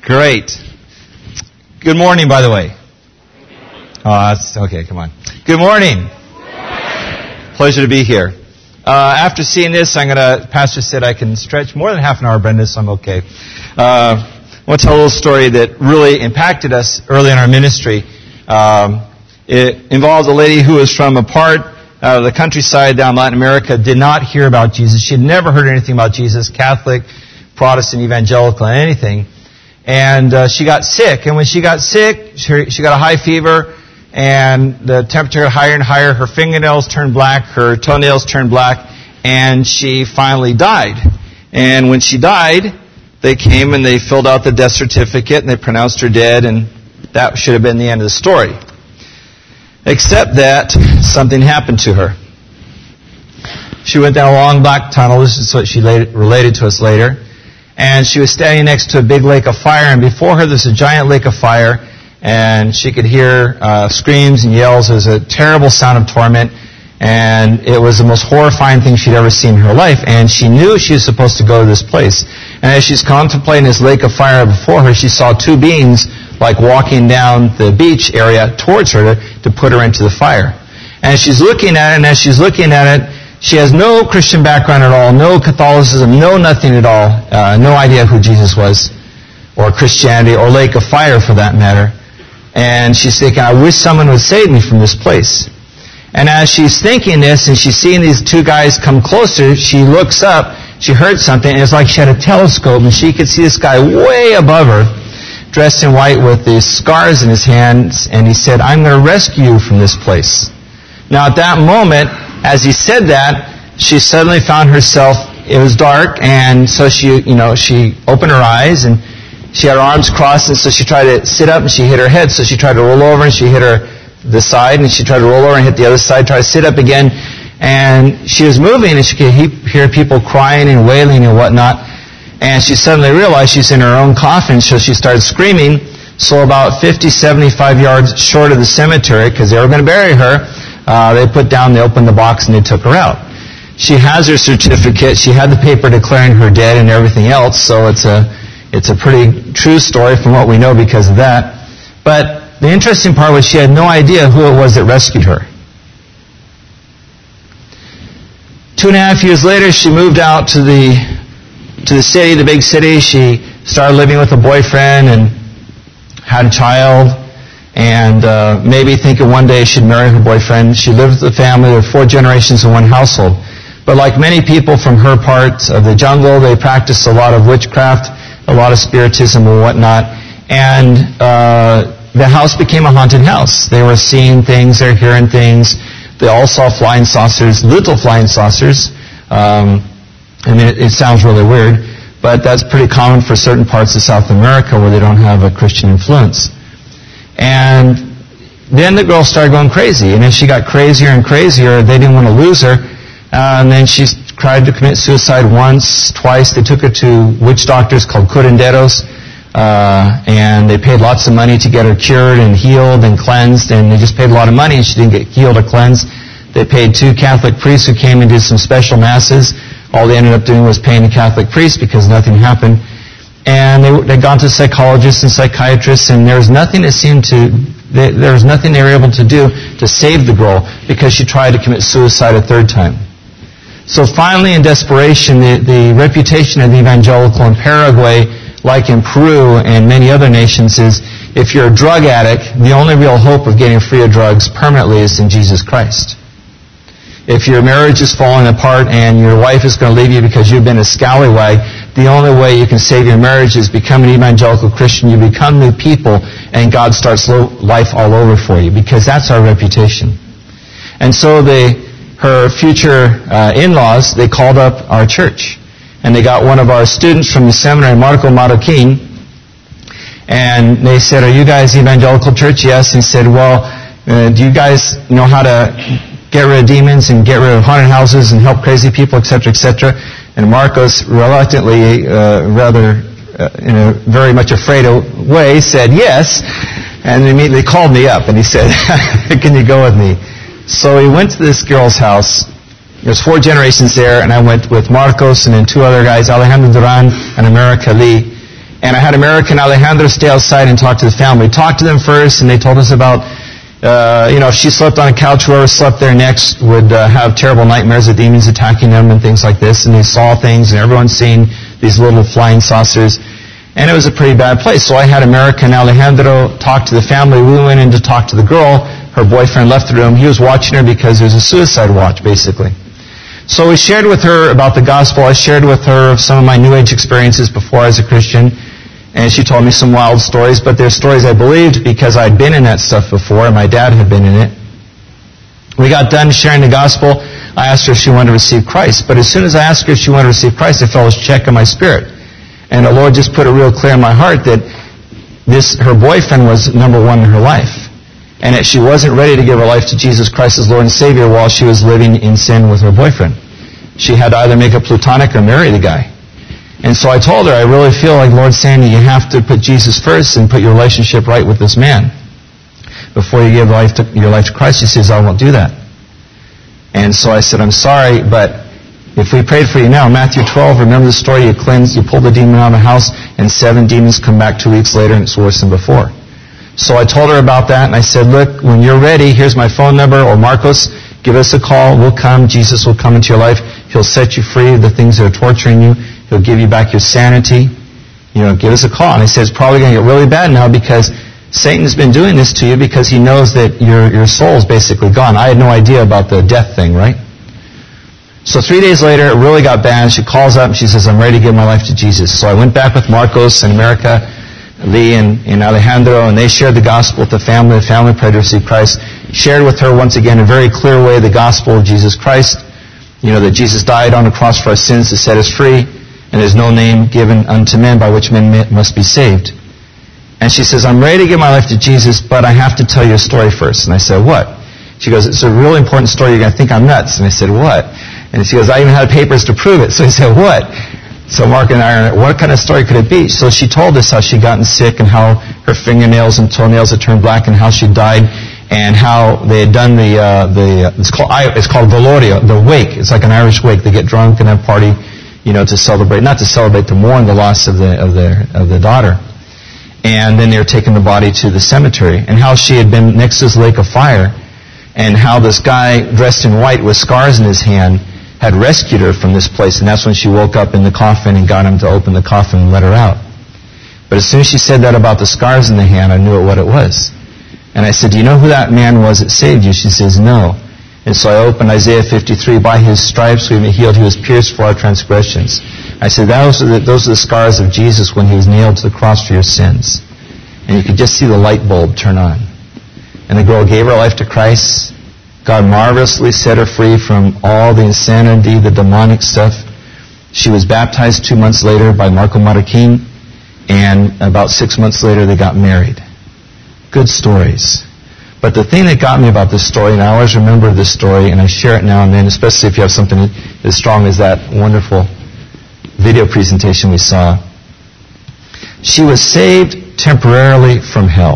Great. Good morning, by the way. Oh, that's okay. Come on. Good morning. Pleasure to be here. After seeing this, Pastor said I can stretch more than half an hour, Brenda, so I'm okay. I want to tell a little story that really impacted us early in our ministry. It involves a lady who was from a part of the countryside down in Latin America, did not hear about Jesus. She had never heard anything about Jesus, Catholic, Protestant, evangelical, anything. And she got sick. And when she got sick, she got a high fever, and the temperature got higher and higher. Her fingernails turned black, her toenails turned black, and she finally died. And when she died, they came and they filled out the death certificate, and they pronounced her dead, and that should have been the end of the story. Except that something happened to her. She went down a long black tunnel. This is what she related to us later. And she was standing next to a big lake of fire, and before her there's a giant lake of fire, and she could hear screams and yells. It was a terrible sound of torment, and it was the most horrifying thing she'd ever seen in her life, and she knew she was supposed to go to this place. And as she's contemplating this lake of fire before her, she saw two beings like walking down the beach area towards her to put her into the fire. And she's looking at it, and as she's looking at it, she has no Christian background at all, no Catholicism, no nothing at all, no idea who Jesus was, or Christianity, or lake of fire for that matter. And she's thinking, I wish someone would save me from this place. And as she's thinking this, and she's seeing these two guys come closer, she looks up, she heard something, and it's like she had a telescope, and she could see this guy way above her, dressed in white with these scars in his hands, and he said, I'm going to rescue you from this place. Now at that moment, as he said that, she suddenly found herself, it was dark, and so she opened her eyes, and she had her arms crossed, and so she tried to sit up, and she hit her head, so she tried to roll over, and she hit the side, and she tried to roll over and hit the other side, tried to sit up again, and she was moving, and she could hear people crying and wailing and whatnot, and she suddenly realized she's in her own coffin, so she started screaming. So about 50, 75 yards short of the cemetery, because they were going to bury her, they opened the box, and they took her out. She has her certificate. She had the paper declaring her dead and everything else, so it's a pretty true story from what we know because of that. But the interesting part was she had no idea who it was that rescued her. 2.5 years later, she moved out to the city, the big city. She started living with a boyfriend and had a child, and maybe thinking one day she'd marry her boyfriend. She lived with a family of 4 generations in one household. But like many people from her part of the jungle, they practiced a lot of witchcraft, a lot of spiritism and whatnot, and the house became a haunted house. They were seeing things, they were hearing things. They all saw flying saucers, little flying saucers. It sounds really weird, but that's pretty common for certain parts of South America where they don't have a Christian influence. And then the girl started going crazy, and as she got crazier and crazier, they didn't want to lose her, and then she tried to commit suicide once, twice. They took her to witch doctors called curanderos, and they paid lots of money to get her cured and healed and cleansed, and they just paid a lot of money, and she didn't get healed or cleansed. They paid 2 Catholic priests who came and did some special masses. All they ended up doing was paying the Catholic priests because nothing happened. And they'd gone to psychologists and psychiatrists, and there was nothing they were able to do to save the girl because she tried to commit suicide a 3rd time. So finally, in desperation, the reputation of the evangelical in Paraguay, like in Peru and many other nations, is if you're a drug addict, the only real hope of getting free of drugs permanently is in Jesus Christ. If your marriage is falling apart and your wife is going to leave you because you've been a scallywag, the only way you can save your marriage is become an evangelical Christian. You become new people, and God starts life all over for you, because that's our reputation. And so her future in-laws, they called up our church, and they got one of our students from the seminary, Marco Marroquin, and they said, are you guys the evangelical church? Yes. And he said, well, do you guys know how to get rid of demons and get rid of haunted houses and help crazy people, etc., etc.? And Marcos, reluctantly, in a very much afraid way, said yes, and immediately called me up, and he said, can you go with me? So he went to this girl's house. There's 4 generations there, and I went with Marcos and then 2 other guys, Alejandro Duran and America Lee. And I had America and Alejandro stay outside and talk to the family. We talked to them first, and they told us about, if she slept on a couch, whoever slept there next would have terrible nightmares of demons attacking them and things like this. And they saw things, and everyone's seen these little flying saucers. And it was a pretty bad place. So I had America and Alejandro talk to the family. We went in to talk to the girl. Her boyfriend left the room. He was watching her because there was a suicide watch, basically. So we shared with her about the gospel. I shared with her some of my New Age experiences before I was a Christian. And she told me some wild stories, but they're stories I believed because I'd been in that stuff before, and my dad had been in it. We got done sharing the gospel. I asked her if she wanted to receive Christ. But as soon as I asked her if she wanted to receive Christ, I felt a check in my spirit. And the Lord just put it real clear in my heart that her boyfriend was number one in her life. And that she wasn't ready to give her life to Jesus Christ as Lord and Savior while she was living in sin with her boyfriend. She had to either make a platonic or marry the guy. And so I told her, I really feel like Lord's saying that you have to put Jesus first and put your relationship right with this man before you give your life to Christ. She says, I won't do that. And so I said, I'm sorry, but if we prayed for you now, Matthew 12, remember the story, you cleansed, you pulled the demon out of the house, and 7 demons come back 2 weeks later, and it's worse than before. So I told her about that, and I said, look, when you're ready, here's my phone number, or Marcos, give us a call, we'll come, Jesus will come into your life, He'll set you free of the things that are torturing you, He'll give you back your sanity, give us a call. And I said, it's probably going to get really bad now because Satan's been doing this to you because he knows that your soul's basically gone. I had no idea about the death thing, right? So 3 days later, it really got bad. She calls up and she says, I'm ready to give my life to Jesus. So I went back with Marcos and America, Lee and Alejandro, and they shared the gospel with the family. The family prayed to receive Christ. Shared with her once again in a very clear way the gospel of Jesus Christ. That Jesus died on the cross for our sins to set us free, and there's no name given unto men by which men must be saved. And she says, I'm ready to give my life to Jesus, but I have to tell you a story first. And I said, what? She goes, it's a really important story. You're going to think I'm nuts. And I said, what? And she goes, I even had papers to prove it. So I said, what? So Mark and I are, what kind of story could it be? So she told us how she'd gotten sick and how her fingernails and toenails had turned black and how she died and how they had done it's called Velorio, the wake. It's like an Irish wake. They get drunk and have a party, to celebrate, not to celebrate, to mourn the loss of the daughter. And then they were taking the body to the cemetery, and how she had been next to this lake of fire, and how this guy dressed in white with scars in his hand had rescued her from this place, and that's when she woke up in the coffin and got him to open the coffin and let her out. But as soon as she said that about the scars in the hand, I knew what it was. And I said, do you know who that man was that saved you? She says, no. And so I opened Isaiah 53, by His stripes we have been healed, He was pierced for our transgressions. I said, those are the scars of Jesus when He was nailed to the cross for your sins. And you could just see the light bulb turn on. And the girl gave her life to Christ. God marvelously set her free from all the insanity, the demonic stuff. She was baptized 2 months later by Marco Marroquin, and about 6 months later they got married. Good stories. But the thing that got me about this story, and I always remember this story, and I share it now and then, especially if you have something as strong as that wonderful video presentation we saw. She was saved temporarily from hell.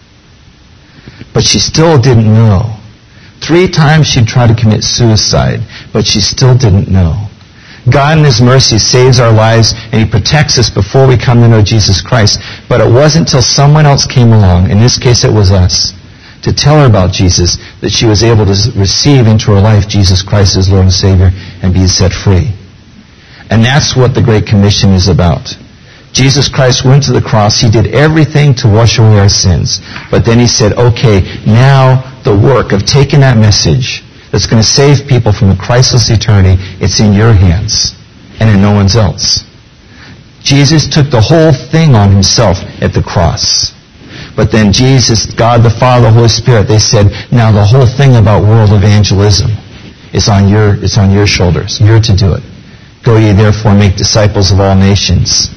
But she still didn't know. 3 times she tried to commit suicide, but she still didn't know. God in His mercy saves our lives, and He protects us before we come to know Jesus Christ. But it wasn't until someone else came along, in this case it was us, to tell her about Jesus, that she was able to receive into her life Jesus Christ as Lord and Savior and be set free. And that's what the Great Commission is about. Jesus Christ went to the cross. He did everything to wash away our sins. But then He said, okay, now the work of taking that message that's going to save people from a Christless eternity, it's in your hands and in no one's else. Jesus took the whole thing on Himself at the cross. But then Jesus, God the Father, the Holy Spirit, they said, now the whole thing about world evangelism is on your shoulders. You're to do it. Go ye therefore make disciples of all nations.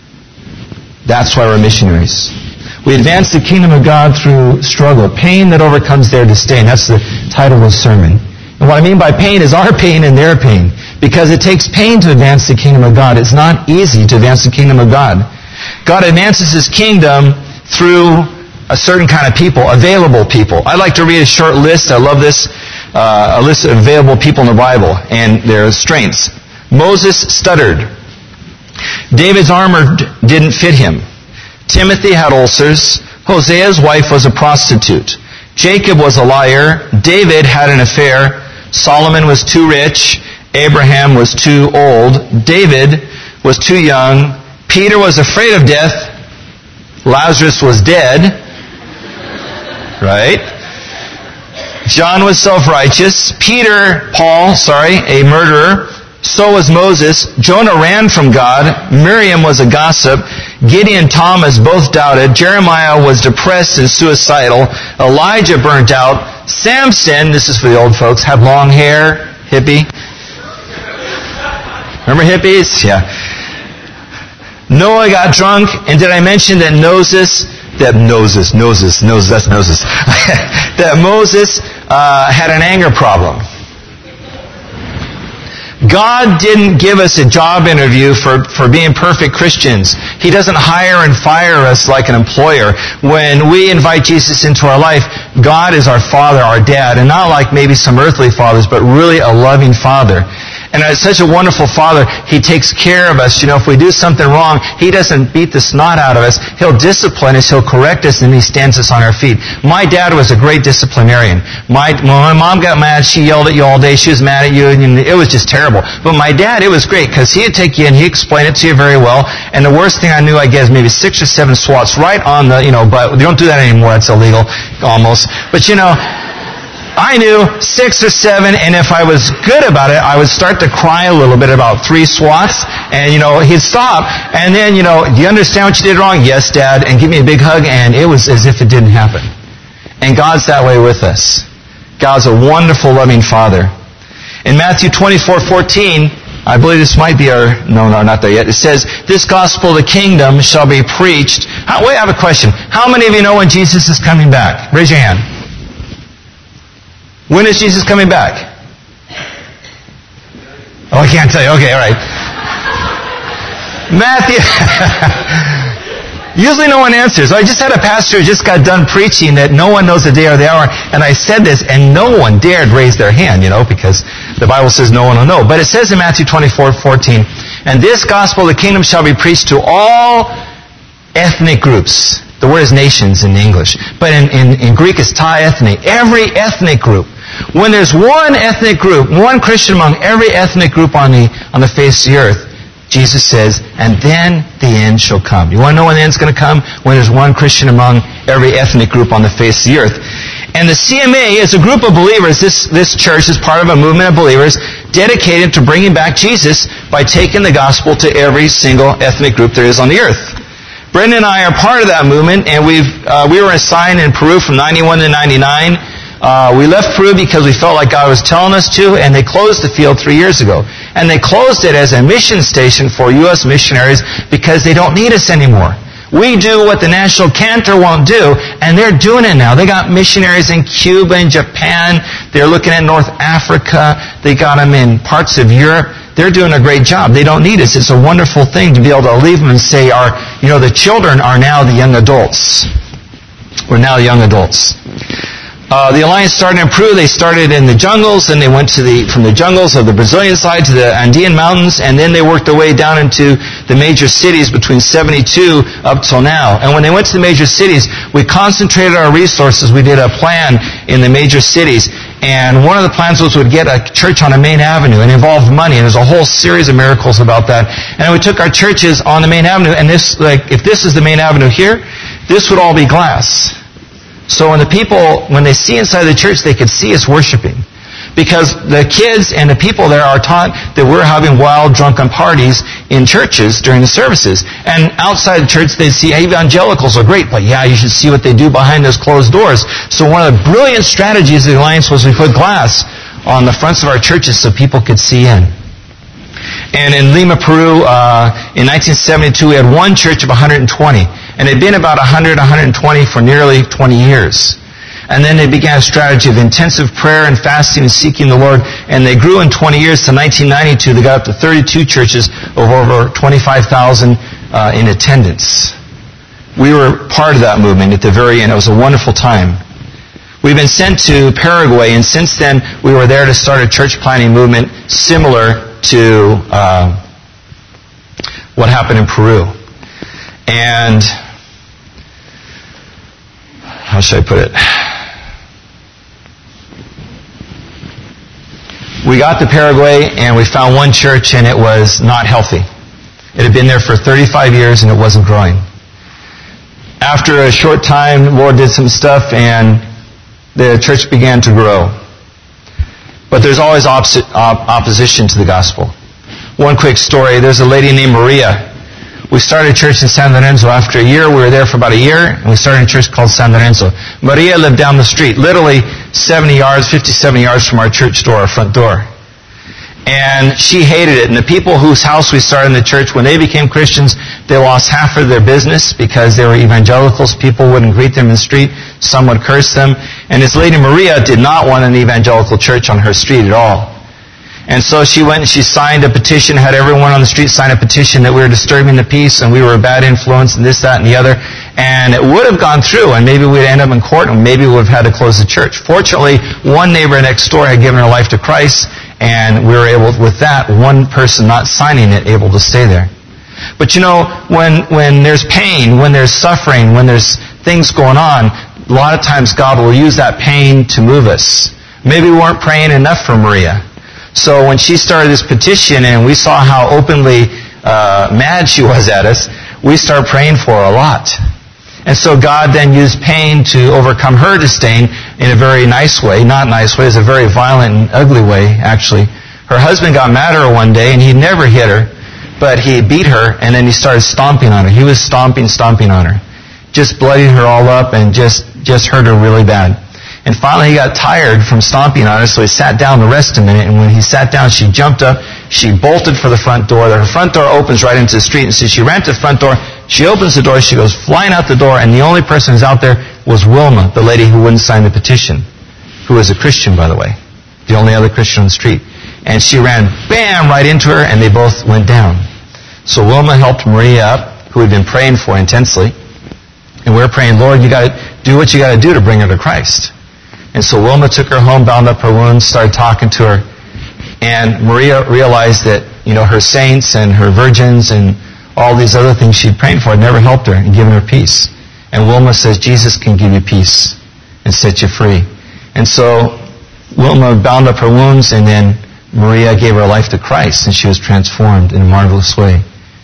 That's why we're missionaries. We advance the kingdom of God through struggle. Pain that overcomes their disdain. That's the title of the sermon. And what I mean by pain is our pain and their pain. Because it takes pain to advance the kingdom of God. It's not easy to advance the kingdom of God. God advances His kingdom through a certain kind of people, available people. I'd like to read a short list. I love this. A list of available people in the Bible and their strengths. Moses stuttered. David's armor didn't fit him. Timothy had ulcers. Hosea's wife was a prostitute. Jacob was a liar. David had an affair. Solomon was too rich. Abraham was too old. David was too young. Peter was afraid of death. Lazarus was dead. Right? John was self-righteous. Paul, a murderer. So was Moses. Jonah ran from God. Miriam was a gossip. Gideon and Thomas both doubted. Jeremiah was depressed and suicidal. Elijah burnt out. Samson, this is for the old folks, had long hair. Hippie. Remember hippies? Yeah. Noah got drunk. And did I mention that that Moses had an anger problem. God didn't give us a job interview for being perfect Christians. He doesn't hire and fire us like an employer. When we invite Jesus into our life, God is our Father, our Dad, and not like maybe some earthly fathers, but really a loving Father. And as such a wonderful Father, He takes care of us. If we do something wrong, He doesn't beat the snot out of us. He'll discipline us, He'll correct us, and He stands us on our feet. My dad was a great disciplinarian. When my mom got mad, she yelled at you all day. She was mad at you, and it was just terrible. But my dad, it was great, because he'd take you in, he'd explain it to you very well. And the worst thing I knew, I guess, maybe 6 or 7 swats right on the, but they don't do that anymore. It's illegal, almost. But I knew 6 or 7, and if I was good about it, I would start to cry a little bit about 3 swats, and, he'd stop, and then, do you understand what you did wrong? Yes, Dad, and give me a big hug, and it was as if it didn't happen. And God's that way with us. God's a wonderful, loving Father. In Matthew 24:14, I believe this might be no, not there yet. It says, this gospel of the kingdom shall be preached. Wait, I have a question. How many of you know when Jesus is coming back? Raise your hand. When is Jesus coming back? Oh, I can't tell you. Okay, all right. Matthew. Usually no one answers. I just had a pastor who just got done preaching that no one knows the day or the hour, and I said this, and no one dared raise their hand, because the Bible says no one will know. But it says in Matthew 24:14, and this gospel of the kingdom shall be preached to all ethnic groups. The word is nations in English. But in Greek it's ta ethne. Every ethnic group. When there's one ethnic group, one Christian among every ethnic group on the face of the earth, Jesus says, and then the end shall come. You want to know when the end's going to come? When there's one Christian among every ethnic group on the face of the earth. And the CMA is a group of believers. This church is part of a movement of believers dedicated to bringing back Jesus by taking the gospel to every single ethnic group there is on the earth. Brendan and I are part of that movement, and we were assigned in Peru from 91 to 99. We left Peru because we felt like God was telling us to, and they closed the field 3 years ago. And they closed it as a mission station for U.S. missionaries because they don't need us anymore. We do what the national cantor won't do, and they're doing it now. They got missionaries in Cuba and Japan. They're looking at North Africa. They got them in parts of Europe. They're doing a great job. They don't need us. It's a wonderful thing to be able to leave them and say, the children are now the young adults. We're now the young adults. The Alliance started in Peru. They started in the jungles, then they went from the jungles of the Brazilian side to the Andean mountains, and then they worked their way down into the major cities between 72 up till now. And when they went to the major cities, we concentrated our resources. We did a plan in the major cities. And one of the plans was we'd get a church on a main avenue, and it involved money, and there's a whole series of miracles about that. And we took our churches on the main avenue, and if this is the main avenue here, this would all be glass. So when they see inside the church, they could see us worshiping. Because the kids and the people there are taught that we're having wild, drunken parties in churches during the services. And outside the church, they see evangelicals are great, but you should see what they do behind those closed doors. So one of the brilliant strategies of the Alliance was we put glass on the fronts of our churches so people could see in. And in Lima, Peru, in 1972, we had one church of 120. And it had been about 100, 120 for nearly 20 years. And then they began a strategy of intensive prayer and fasting and seeking the Lord. And they grew in 20 years to 1992. They got up to 32 churches of over 25,000 in attendance. We were part of that movement at the very end. It was a wonderful time. We've been sent to Paraguay, and since then we were there to start a church planting movement similar to what happened in Peru. And how should I put it? We got to Paraguay and we found one church and it was not healthy. It had been there for 35 years and it wasn't growing. After a short time, the Lord did some stuff and the church began to grow. But there's always opposition to the gospel. One quick story, there's a lady named Maria. We started a church in San Lorenzo. After a year, we were there for about a year, and we started a church called San Lorenzo. Maria lived down the street, literally 50, 70 yards from our church door, our front door. And she hated it. And the people whose house we started in the church, when they became Christians, they lost half of their business because they were evangelicals. People wouldn't greet them in the street. Some would curse them. And this lady Maria did not want an evangelical church on her street at all. And so she went and she signed a petition, had everyone on the street sign a petition that we were disturbing the peace and we were a bad influence and this, that, and the other. And it would have gone through and maybe we'd end up in court and maybe we would have had to close the church. Fortunately, one neighbor next door had given her life to Christ and we were able, with that, one person not signing it, able to stay there. But you know, when there's pain, when there's suffering, when there's things going on, a lot of times God will use that pain to move us. Maybe we weren't praying enough for Maria. So when she started this petition and we saw how openly mad she was at us, we started praying for her a lot. And so God then used pain to overcome her disdain in a very nice way. Not nice way, it's a very violent and ugly way, actually. Her husband got mad at her one day and he never hit her, but he beat her and then he started stomping on her. He was stomping on her. Just bloodied her all up and just hurt her really bad. And finally he got tired from stomping on her, so he sat down to rest a minute. And when he sat down, she jumped up, she bolted for the front door. Her front door opens right into the street. And so she ran to the front door, she opens the door, she goes flying out the door, and the only person who's out there was Wilma, the lady who wouldn't sign the petition, who was a Christian, by the way. The only other Christian on the street. And she ran, bam, right into her, and they both went down. So Wilma helped Maria up, who had been praying for intensely. And we were praying, Lord, you got to do what you got to do to bring her to Christ. And so Wilma took her home, bound up her wounds, started talking to her. And Maria realized that, you know, her saints and her virgins and all these other things she'd prayed for had never helped her and given her peace. And Wilma says, Jesus can give you peace and set you free. And so Wilma bound up her wounds, and then Maria gave her life to Christ, and she was transformed in a marvelous way.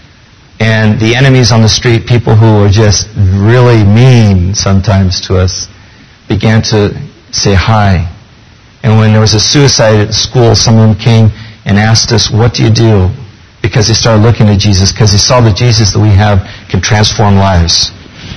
And the enemies on the street, people who were just really mean sometimes to us, began to say hi. And when there was a suicide at school, someone came and asked us, what do you do? Because they started looking at Jesus, because they saw the Jesus that we have can transform lives.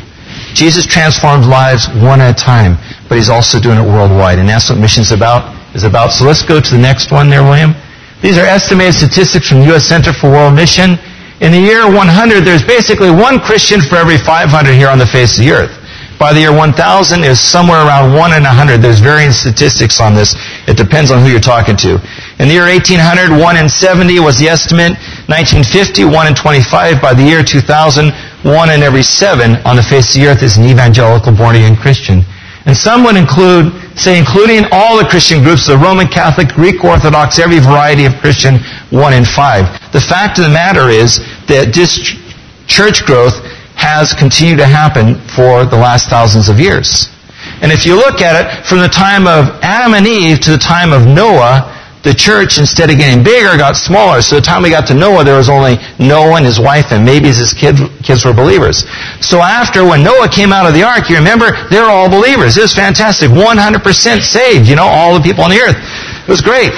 Jesus transforms lives one at a time, but he's also doing it worldwide. And that's what mission's is about. So let's go to the next one there, William. These are estimated statistics from the U.S. Center for World Mission. In the year 100, there's basically one Christian for every 500 here on the face of the earth. By the year 1000, it's somewhere around 1 in 100. There's varying statistics on this. It depends on who you're talking to. In the year 1800, 1 in 70 was the estimate. 1950, 1 in 25. By the year 2000, 1 in every 7 on the face of the earth is an evangelical born-again Christian. And some would including all the Christian groups, the Roman Catholic, Greek Orthodox, every variety of Christian, 1 in 5. The fact of the matter is that this church growth has continued to happen for the last thousands of years. And if you look at it, from the time of Adam and Eve to the time of Noah, the church, instead of getting bigger, got smaller. So the time we got to Noah, there was only Noah and his wife and maybe his kids were believers. So after, when Noah came out of the ark, you remember, they were all believers. It was fantastic. 100% saved, all the people on the earth. It was great.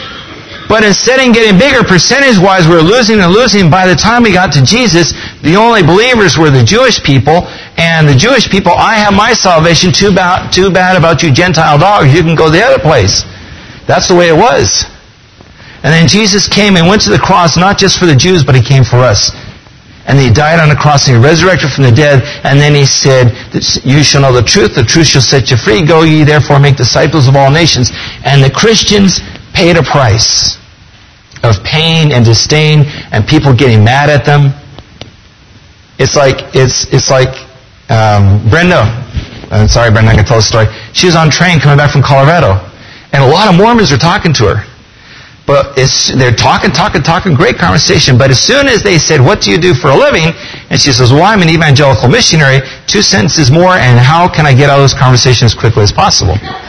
But instead of getting bigger, percentage-wise, we were losing and losing. By the time we got to Jesus, the only believers were the Jewish people. And the Jewish people, I have my salvation, too bad about you Gentile dogs. You can go the other place. That's the way it was. And then Jesus came and went to the cross, not just for the Jews, but he came for us. And he died on the cross, and he resurrected from the dead. And then he said, you shall know the truth shall set you free. Go ye therefore make disciples of all nations. And the Christians paid a price of pain and disdain and people getting mad at them. It's like Brenda. I'm sorry, Brenda, I can tell a story. She was on a train coming back from Colorado, and a lot of Mormons were talking to her. But they're talking, great conversation. But as soon as they said, what do you do for a living? And she says, well, I'm an evangelical missionary. 2 sentences more, and how can I get out of this conversation as quickly as possible?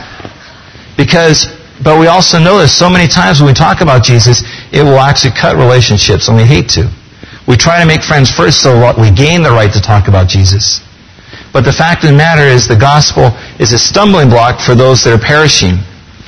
But we also know that so many times when we talk about Jesus, it will actually cut relationships, and we hate to. We try to make friends first so we gain the right to talk about Jesus. But the fact of the matter is the gospel is a stumbling block for those that are perishing.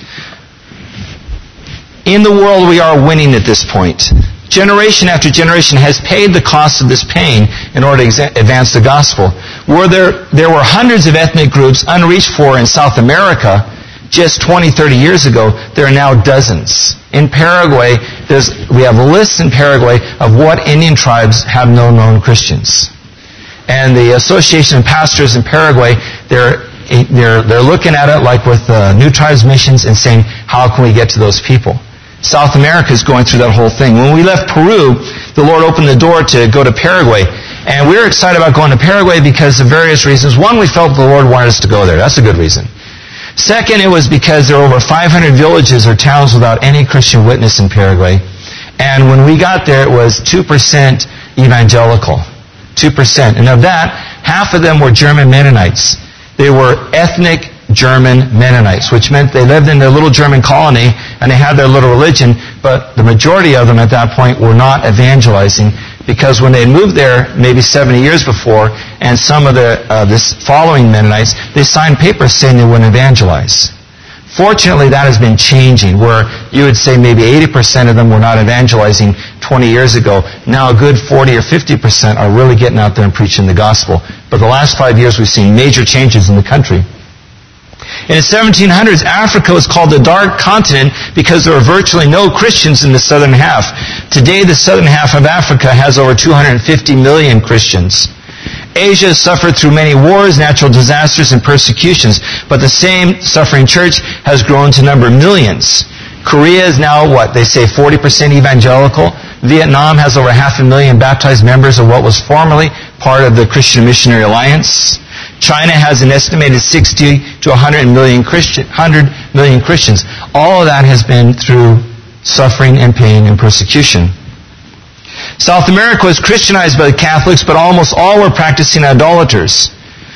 In the world, we are winning at this point. Generation after generation has paid the cost of this pain in order to advance the gospel. Where there were hundreds of ethnic groups unreached for in South America just 20, 30 years ago, there are now dozens. In Paraguay, we have lists in Paraguay of what Indian tribes have no known Christians. And the Association of Pastors in Paraguay, they're looking at it like with New Tribes Missions and saying, how can we get to those people? South America is going through that whole thing. When we left Peru, the Lord opened the door to go to Paraguay. And we were excited about going to Paraguay because of various reasons. One, we felt the Lord wanted us to go there. That's a good reason. Second, it was because there were over 500 villages or towns without any Christian witness in Paraguay. And when we got there, it was 2% evangelical. 2%. And of that, half of them were German Mennonites. They were ethnic German Mennonites, which meant they lived in their little German colony and they had their little religion, but the majority of them at that point were not evangelizing because when they had moved there maybe 70 years before, and some of this following Mennonites, they signed papers saying they wouldn't evangelize. Fortunately, that has been changing, where you would say maybe 80% of them were not evangelizing 20 years ago. Now a good 40 or 50% are really getting out there and preaching the gospel. But the last 5 years we've seen major changes in the country. In the 1700s, Africa was called the Dark Continent because there were virtually no Christians in the southern half. Today, the southern half of Africa has over 250 million Christians. Asia has suffered through many wars, natural disasters, and persecutions, but the same suffering church has grown to number millions. Korea is now, they say 40% evangelical. Vietnam has over 500,000 baptized members of what was formerly part of the Christian Missionary Alliance. China has an estimated 60 to 100 million Christians. All of that has been through suffering and pain and persecution. South America was Christianized by the Catholics, but almost all were practicing idolaters.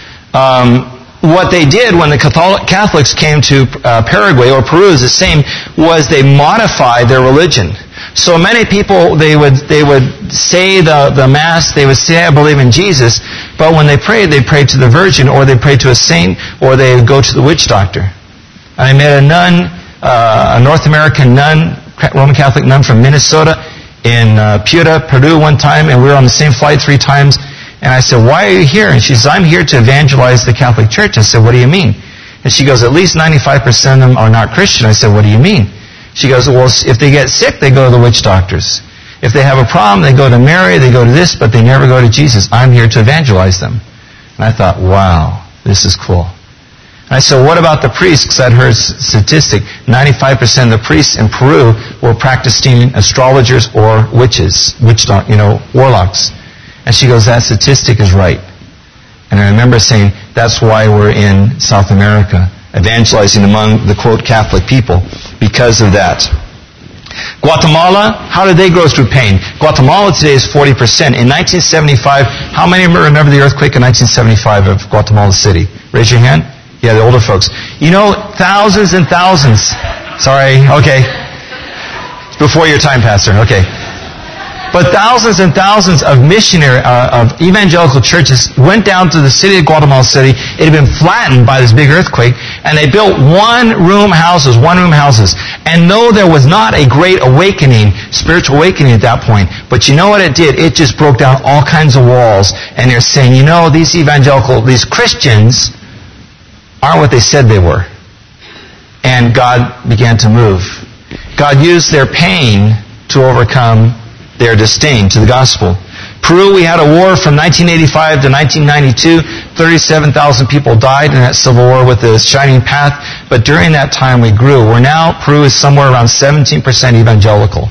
What they did when the Catholics came to Paraguay or Peru is the same, was they modified their religion. So many people, they would say the Mass, they would say, I believe in Jesus, but when they prayed to the Virgin, or they prayed to a saint, or they would go to the witch doctor. I met a nun, a North American nun, Roman Catholic nun from Minnesota, in Piura, Peru one time, and we were on the same flight 3 times, and I said, why are you here? And she says, I'm here to evangelize the Catholic Church. I said, what do you mean? And she goes, at least 95% of them are not Christian. I said, what do you mean? She goes, well, if they get sick, they go to the witch doctors. If they have a problem, they go to Mary, they go to this, but they never go to Jesus. I'm here to evangelize them. And I thought, wow, this is cool. And I said, what about the priests? Because I'd heard a statistic, 95% of the priests in Peru were practicing astrologers or witches, warlocks. And she goes, that statistic is right. And I remember saying, that's why we're in South America, evangelizing among the, quote, Catholic people, because of that. Guatemala, how did they grow through pain? Guatemala today is 40%. In 1975, how many remember the earthquake in 1975 of Guatemala City? Raise your hand. Yeah, the older folks. Thousands and thousands. Sorry, okay. It's before your time, Pastor. Okay. But thousands and thousands of of evangelical churches went down to the city of Guatemala City. It had been flattened by this big earthquake, and they built one-room houses. And though there was not a great spiritual awakening at that point, but you know what it did? It just broke down all kinds of walls, and they're saying, these Christians aren't what they said they were. And God began to move. God used their pain to overcome their disdain to the gospel. Peru, we had a war from 1985 to 1992. 37,000 people died in that civil war with the Shining Path. But during that time we grew. Peru is somewhere around 17% evangelical.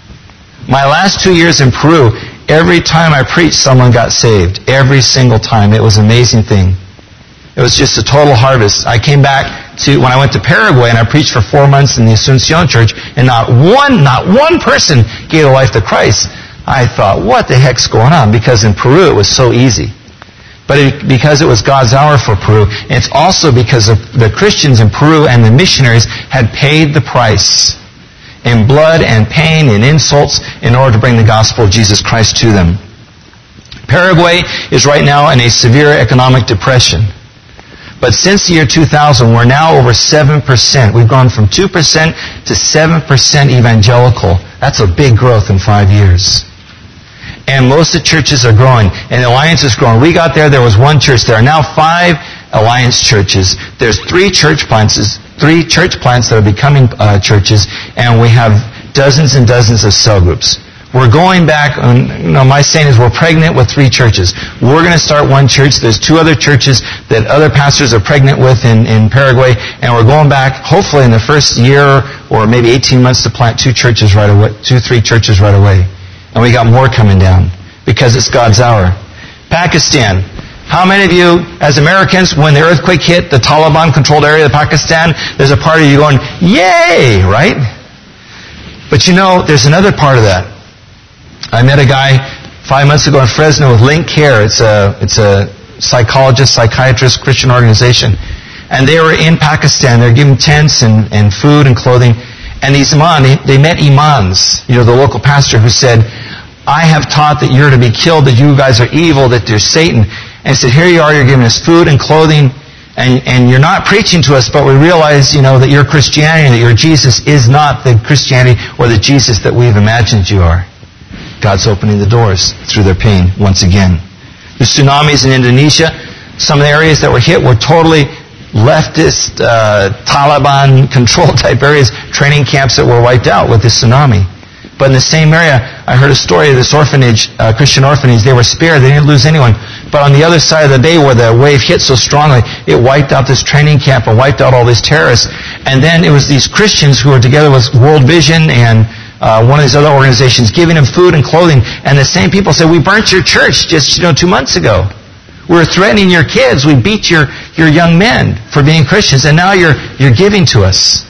My last 2 years in Peru, every time I preached, someone got saved. Every single time. It was an amazing thing. It was just a total harvest. I came back when I went to Paraguay and I preached for 4 months in the Asuncion Church, and not one person gave their life to Christ, I thought, what the heck's going on? Because in Peru it was so easy. But because it was God's hour for Peru, and it's also because of the Christians in Peru and the missionaries had paid the price in blood and pain and insults in order to bring the gospel of Jesus Christ to them. Paraguay is right now in a severe economic depression. But since the year 2000, we're now over 7%. We've gone from 2% to 7% evangelical. That's a big growth in 5 years. And most of the churches are growing, and the Alliance is growing. We got there was one church. There are now 5 Alliance churches. There's 3 church plants that are becoming churches, and we have dozens and dozens of cell groups. We're going back, my saying is we're pregnant with 3 churches. We're going to start one church. There's 2 other churches that other pastors are pregnant with in Paraguay, and we're going back, hopefully in the first year or maybe 18 months to plant 2 churches right away, 2-3 churches right away. And we got more coming down because it's God's hour. Pakistan. How many of you, as Americans, when the earthquake hit the Taliban-controlled area of Pakistan, there's a part of you going, yay, right? But there's another part of that. I met a guy 5 months ago in Fresno with Link Care. It's a psychologist, psychiatrist, Christian organization. And they were in Pakistan. They're giving tents and food and clothing. And these imams, they met imams, the local pastor who said, I have taught that you're to be killed, that you guys are evil, that there's Satan. And he said, here you are, you're giving us food and clothing, and you're not preaching to us, but we realize, that your Christianity, that your Jesus is not the Christianity or the Jesus that we've imagined you are. God's opening the doors through their pain once again. The tsunamis in Indonesia, some of the areas that were hit were totally leftist, Taliban-controlled type areas, training camps that were wiped out with this tsunami. But in the same area, I heard a story of this orphanage, Christian orphanage. They were spared. They didn't lose anyone. But on the other side of the bay where the wave hit so strongly, it wiped out this training camp and wiped out all these terrorists. And then it was these Christians who were together with World Vision and one of these other organizations giving them food and clothing. And the same people said, we burnt your church just 2 months ago. We were threatening your kids. We beat your young men for being Christians. And now you're giving to us.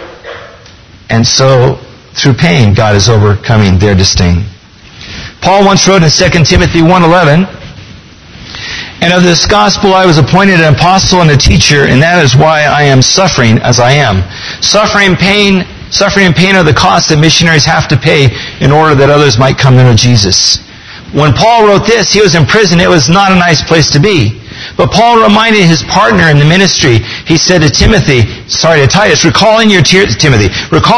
And so, through pain, God is overcoming their disdain. Paul once wrote in 2 Timothy 1:11, and of this gospel I was appointed an apostle and a teacher, and that is why I am suffering as I am. Suffering and pain are the cost that missionaries have to pay in order that others might come to know Jesus. When Paul wrote this, he was in prison. It was not a nice place to be. But Paul reminded his partner in the ministry. He said to Titus, recalling your tears, Timothy,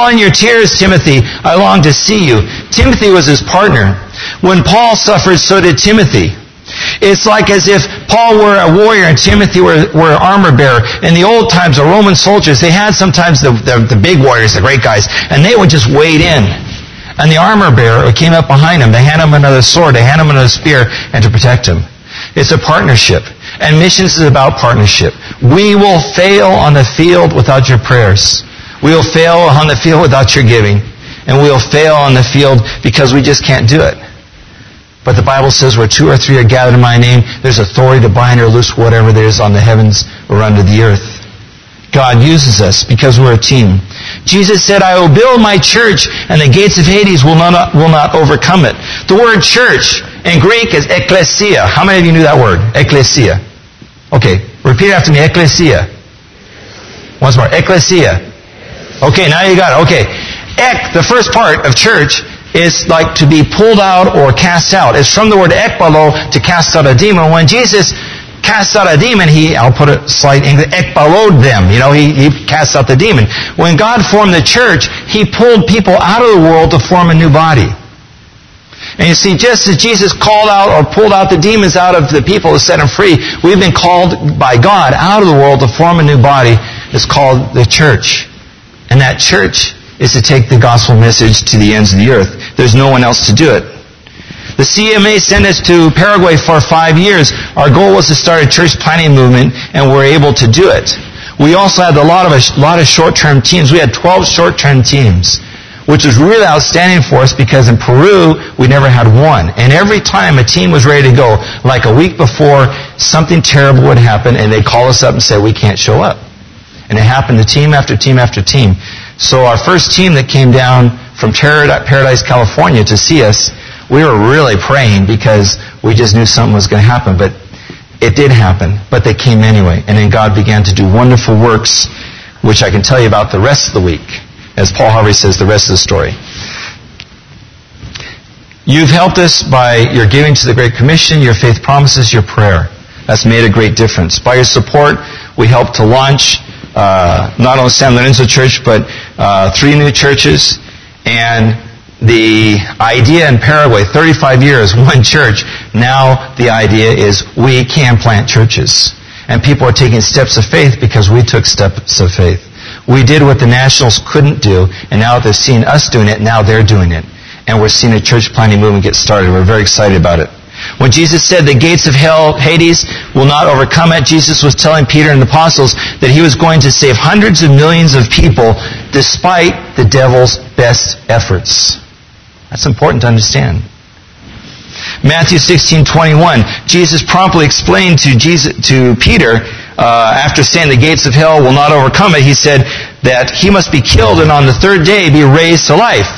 I long to see you. Timothy was his partner. When Paul suffered, so did Timothy. It's like as if Paul were a warrior and Timothy were an armor bearer. In the old times, the Roman soldiers, they had sometimes the big warriors, the great guys, and they would just wade in. And the armor bearer came up behind him to hand him another sword, to hand him another spear, and to protect him. It's a partnership. And missions is about partnership. We will fail on the field without your prayers. We will fail on the field without your giving. And we will fail on the field because we just can't do it. But the Bible says where 2 or 3 are gathered in my name, there's authority to bind or loose whatever there is on the heavens or under the earth. God uses us because we're a team. Jesus said, I will build my church and the gates of Hades will not overcome it. The word church in Greek is ekklesia. How many of you knew that word? Ekklesia. Okay, repeat after me. Ekklesia. Once more. Ekklesia. Okay, now you got it. Okay. Ek, the first part of church, is like to be pulled out or cast out. It's from the word ekbalo, to cast out a demon. When Jesus cast out a demon, I'll put a slight English, ekbalod them. He cast out the demon. When God formed the church, He pulled people out of the world to form a new body. And you see, just as Jesus called out or pulled out the demons out of the people to set them free, we've been called by God out of the world to form a new body. It's called the church. And that church is to take the gospel message to the ends of the earth. There's no one else to do it. The CMA sent us to Paraguay for 5 years. Our goal was to start a church planting movement, and we're able to do it. We also had a lot of short-term teams. We had 12 short-term teams, which was really outstanding for us because in Peru, we never had one. And every time a team was ready to go, like a week before, something terrible would happen, and they'd call us up and say, we can't show up. And it happened to team after team after team. So our first team that came down from Paradise, California to see us, we were really praying because we just knew something was going to happen. But it did happen. But they came anyway. And then God began to do wonderful works, which I can tell you about the rest of the week. As Paul Harvey says, the rest of the story. You've helped us by your giving to the Great Commission, your faith promises, your prayer. That's made a great difference. By your support, we helped to launch not only San Lorenzo Church, but 3 new churches. And the idea in Paraguay, 35 years, one church. Now the idea is we can plant churches. And people are taking steps of faith because we took steps of faith. We did what the nationals couldn't do, and now they're seeing us doing it, now they're doing it. And we're seeing a church planting movement get started. We're very excited about it. When Jesus said the gates of hell, Hades, will not overcome it, Jesus was telling Peter and the apostles that he was going to save hundreds of millions of people despite the devil's best efforts. That's important to understand. Matthew 16:21, Jesus promptly explained to Peter, after saying the gates of hell will not overcome it, he said that he must be killed and on the 3rd day be raised to life.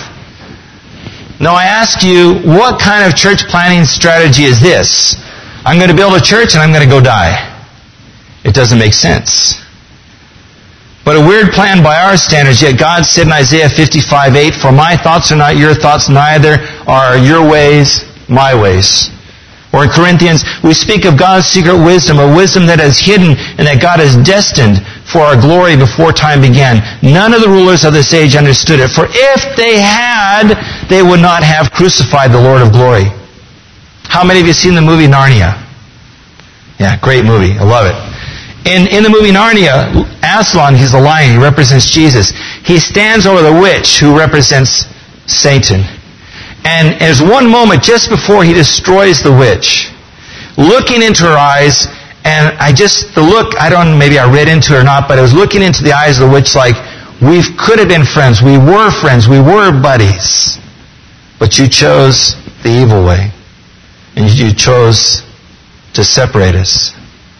Now I ask you, what kind of church planning strategy is this? I'm going to build a church and I'm going to go die. It doesn't make sense. But a weird plan by our standards, yet God said in Isaiah 55:8, for my thoughts are not your thoughts, neither are your ways my ways. Or in Corinthians, we speak of God's secret wisdom, a wisdom that is hidden and that God is destined for our glory before time began. None of the rulers of this age understood it, for if they had, they would not have crucified the Lord of glory. How many of you seen the movie Narnia? Yeah, great movie. I love it. In the movie Narnia, Aslan, he's a lion, he represents Jesus. He stands over the witch who represents Satan. And there's one moment just before he destroys the witch, looking into her eyes, and the look, I don't know, maybe I read into it or not, but I was looking into the eyes of the witch like, we could have been friends, we were buddies, but you chose the evil way, and you chose to separate us.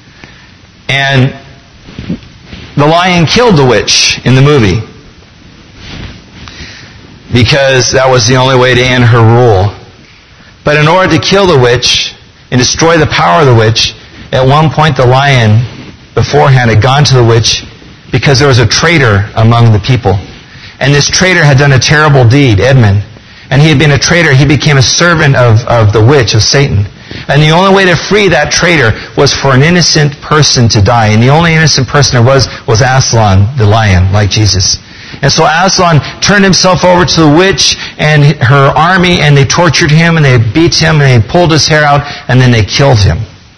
And the lion killed the witch in the movie, because that was the only way to end her rule. But in order to kill the witch and destroy the power of the witch, at one point the lion beforehand had gone to the witch because there was a traitor among the people. And this traitor had done a terrible deed, Edmund. And he had been a traitor. He became a servant of the witch, of Satan. And the only way to free that traitor was for an innocent person to die. And the only innocent person there was Aslan, the lion, like Jesus. And so Aslan turned himself over to the witch and her army, and they tortured him, and they beat him, and they pulled his hair out, and then they killed him.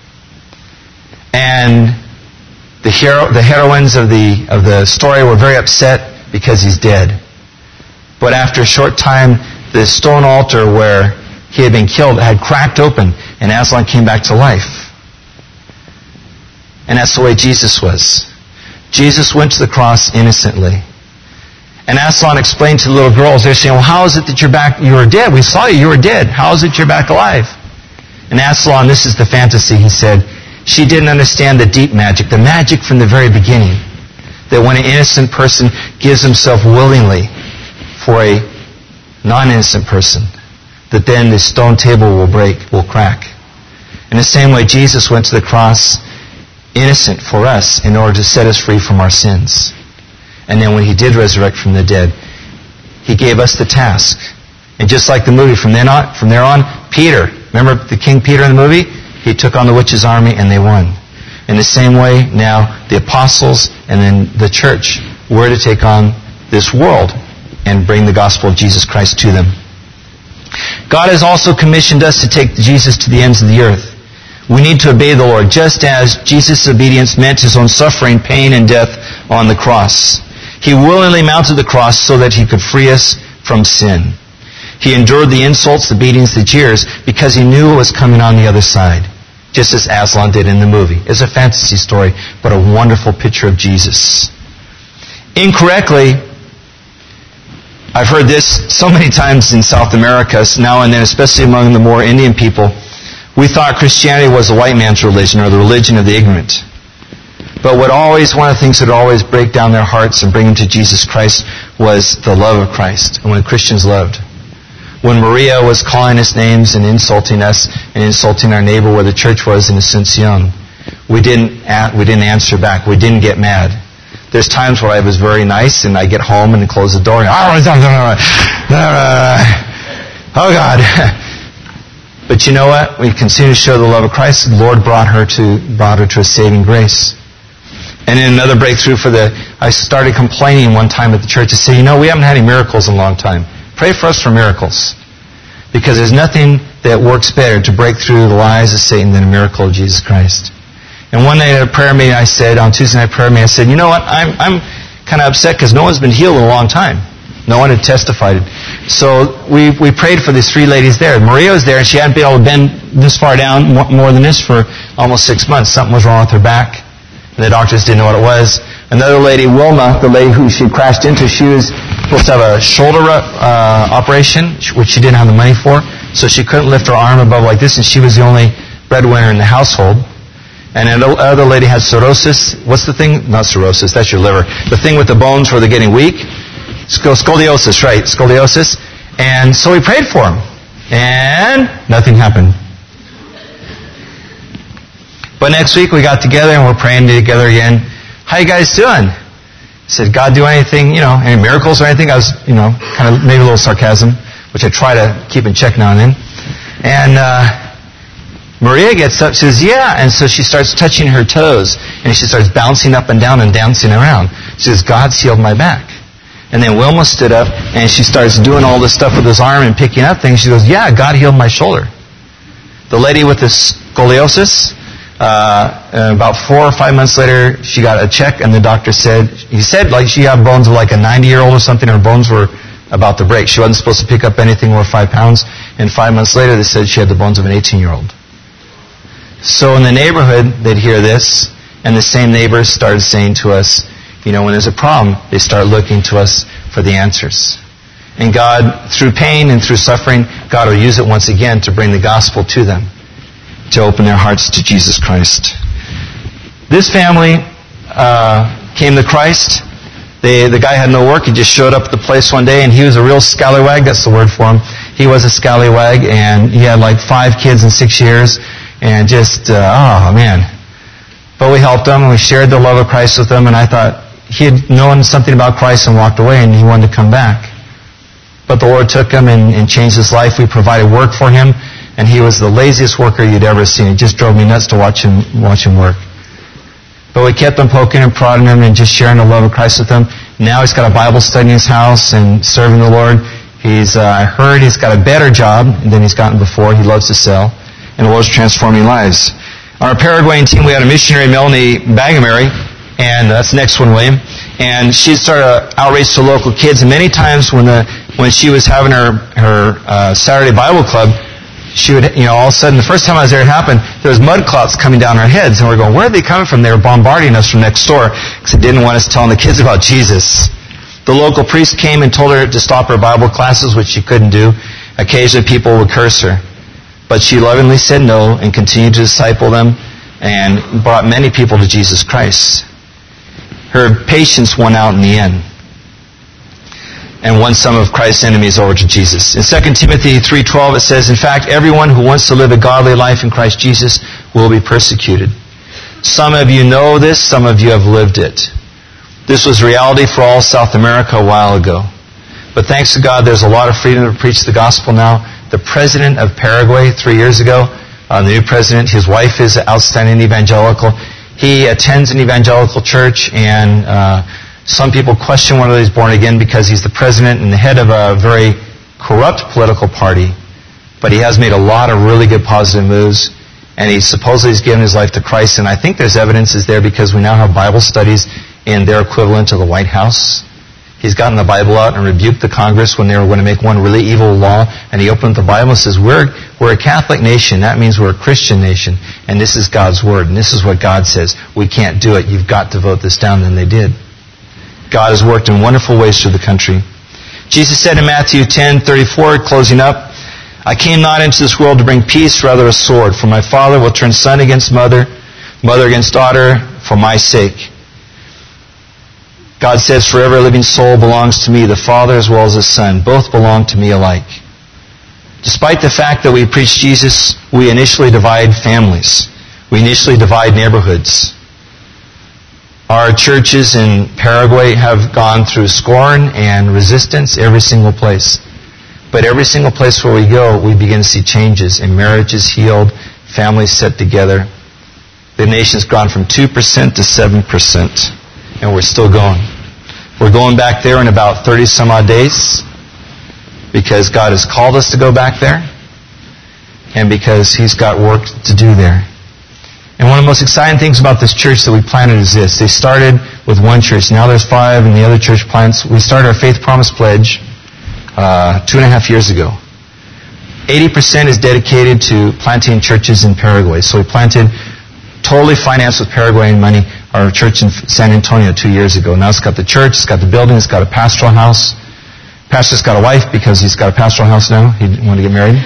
And the heroines of the story were very upset because he's dead. But after a short time, the stone altar where he had been killed had cracked open, and Aslan came back to life. And that's the way Jesus was. Jesus went to the cross innocently. And Aslan explained to the little girls, they're saying, well, how is it that you're back? You were dead. We saw you. You were dead. How is it you're back alive? And Aslan, this is the fantasy, he said, she didn't understand the deep magic, the magic from the very beginning. That when an innocent person gives himself willingly for a non-innocent person, that then the stone table will crack. In the same way, Jesus went to the cross innocent for us in order to set us free from our sins. And then when he did resurrect from the dead, he gave us the task. And just like the movie, from there on, Peter, remember the King Peter in the movie? He took on the witch's army and they won. In the same way, now the apostles and then the church were to take on this world and bring the gospel of Jesus Christ to them. God has also commissioned us to take Jesus to the ends of the earth. We need to obey the Lord, just as Jesus' obedience meant his own suffering, pain, and death on the cross. He willingly mounted the cross so that he could free us from sin. He endured the insults, the beatings, the jeers, because he knew what was coming on the other side, just as Aslan did in the movie. It's a fantasy story, but a wonderful picture of Jesus. Incorrectly, I've heard this so many times in South America, now and then, especially among the more Indian people, we thought Christianity was the white man's religion, or the religion of the ignorant. But one of the things that would always break down their hearts and bring them to Jesus Christ was the love of Christ, and when Christians loved. When Maria was calling us names and insulting us and insulting our neighbor where the church was in Asuncion, we didn't answer back. We didn't get mad. There's times where I was very nice and I get home and close the door and oh God. But you know what? We continue to show the love of Christ. The Lord brought her to a saving grace. And in another breakthrough I started complaining one time at the church to say, we haven't had any miracles in a long time. Pray for us for miracles. Because there's nothing that works better to break through the lies of Satan than a miracle of Jesus Christ. And one night at a prayer meeting, on Tuesday night prayer meeting, I said, you know what? I'm kind of upset because no one's been healed in a long time. No one had testified. So we prayed for these 3 ladies there. Maria was there, and she hadn't been able to bend this far down more than this for almost 6 months. Something was wrong with her back, and the doctors didn't know what it was. Another lady, Wilma, the lady who she crashed into, she was supposed to have a shoulder operation, which she didn't have the money for, so she couldn't lift her arm above like this, and she was the only breadwinner in the household. And another lady had cirrhosis. What's the thing? Not cirrhosis, that's your liver. The thing with the bones where they're getting weak. Scoliosis, right? Scoliosis. And so we prayed for him. And nothing happened. But next week we got together and we're praying together again. How you guys doing? I said, God do anything, any miracles or anything? I was, kind of maybe a little sarcasm, which I try to keep in check now and then. And Maria gets up, she says, yeah. And so she starts touching her toes. And she starts bouncing up and down and dancing around. She says, God's healed my back. And then Wilma stood up and she starts doing all this stuff with his arm and picking up things. She goes, yeah, God healed my shoulder. The lady with the scoliosis, about 4 or 5 months later, she got a check and the doctor said, like she had bones of like a 90-year-old or something. Her bones were about to break. She wasn't supposed to pick up anything over 5 pounds. And 5 months later, they said she had the bones of an 18-year-old. So in the neighborhood, they'd hear this, and the same neighbors started saying to us, when there's a problem, they start looking to us for the answers. And God, through pain and through suffering, God will use it once again to bring the gospel to them, to open their hearts to Jesus Christ. This family came to Christ. The guy had no work. He just showed up at the place one day, and he was a real scallywag. That's the word for him. He was a scallywag, and he had like 5 kids in 6 years, and just, man. But we helped him, and we shared the love of Christ with him, and I thought he had known something about Christ and walked away, and he wanted to come back. But the Lord took him and changed his life. We provided work for him, and he was the laziest worker you'd ever seen. It just drove me nuts to watch him work. But we kept on poking and prodding him and just sharing the love of Christ with him. Now he's got a Bible study in his house and serving the Lord. I heard he's got a better job than he's gotten before. He loves to sell. And the Lord's transforming lives. On our Paraguayan team, we had a missionary, Melanie Bagamary, and that's the next one, William. And she started an outreach to local kids. And many times when she was having her Saturday Bible club, she would, all of a sudden, the first time I was there, it happened, there was mud clots coming down our heads. And we're going, where are they coming from? They were bombarding us from next door because they didn't want us telling the kids about Jesus. The local priest came and told her to stop her Bible classes, which she couldn't do. Occasionally people would curse her. But she lovingly said no and continued to disciple them and brought many people to Jesus Christ. Her patience won out in the end and won some of Christ's enemies over to Jesus. In 2 Timothy 3:12 it says, in fact, everyone who wants to live a godly life in Christ Jesus will be persecuted. Some of you know this, some of you have lived it. This was reality for all South America a while ago. But thanks to God, there's a lot of freedom to preach the gospel now. The president of Paraguay 3 years ago, the new president, his wife is an outstanding evangelical. He attends an evangelical church, and some people question whether he's born again because he's the president and the head of a very corrupt political party. But he has made a lot of really good positive moves, and he supposedly has given his life to Christ. And I think there's evidences there because we now have Bible studies in their equivalent to the White House. He's gotten the Bible out and rebuked the Congress when they were going to make one really evil law. And he opened the Bible and says, we're a Catholic nation. That means we're a Christian nation. And this is God's Word. And this is what God says. We can't do it. You've got to vote this down. And they did. God has worked in wonderful ways through the country. Jesus said in Matthew 10:34, closing up, I came not into this world to bring peace, rather a sword. For my Father will turn son against mother, mother against daughter, for my sake. God says, for every living soul belongs to me, the Father as well as the Son. Both belong to me alike. Despite the fact that we preach Jesus, we initially divide families. We initially divide neighborhoods. Our churches in Paraguay have gone through scorn and resistance every single place. But every single place where we go, we begin to see changes, and marriages healed, families set together. The nation's gone from 2% to 7%, and we're still going. We're going back there in about 30 some odd days because God has called us to go back there and because He's got work to do there. And one of the most exciting things about this church that we planted is this. They started with one church. Now there's 5 in the other church plants. We started our Faith Promise Pledge 2.5 years ago. 80% is dedicated to planting churches in Paraguay. So we planted, totally financed with Paraguayan money, our church in San Antonio 2 years ago. Now it's got the church, it's got the building, it's got a pastoral house. Pastor's got a wife because he's got a pastoral house now. He didn't want to get married.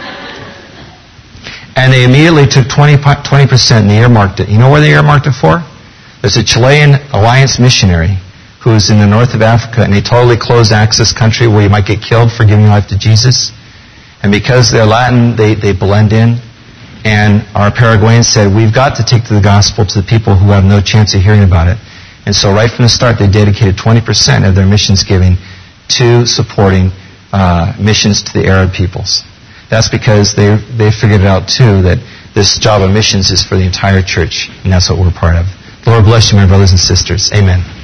And they immediately took 20% and they earmarked it. You know where they earmarked it for? There's a Chilean Alliance missionary who's in the north of Africa, and they totally closed access country where you might get killed for giving your life to Jesus. And because they're Latin, they blend in. And our Paraguayans said, we've got to take the gospel to the people who have no chance of hearing about it. And so right from the start, they dedicated 20% of their missions giving to supporting missions to the Arab peoples. That's because they figured it out too, that this job of missions is for the entire church, and that's what we're part of. The Lord bless you, my brothers and sisters. Amen.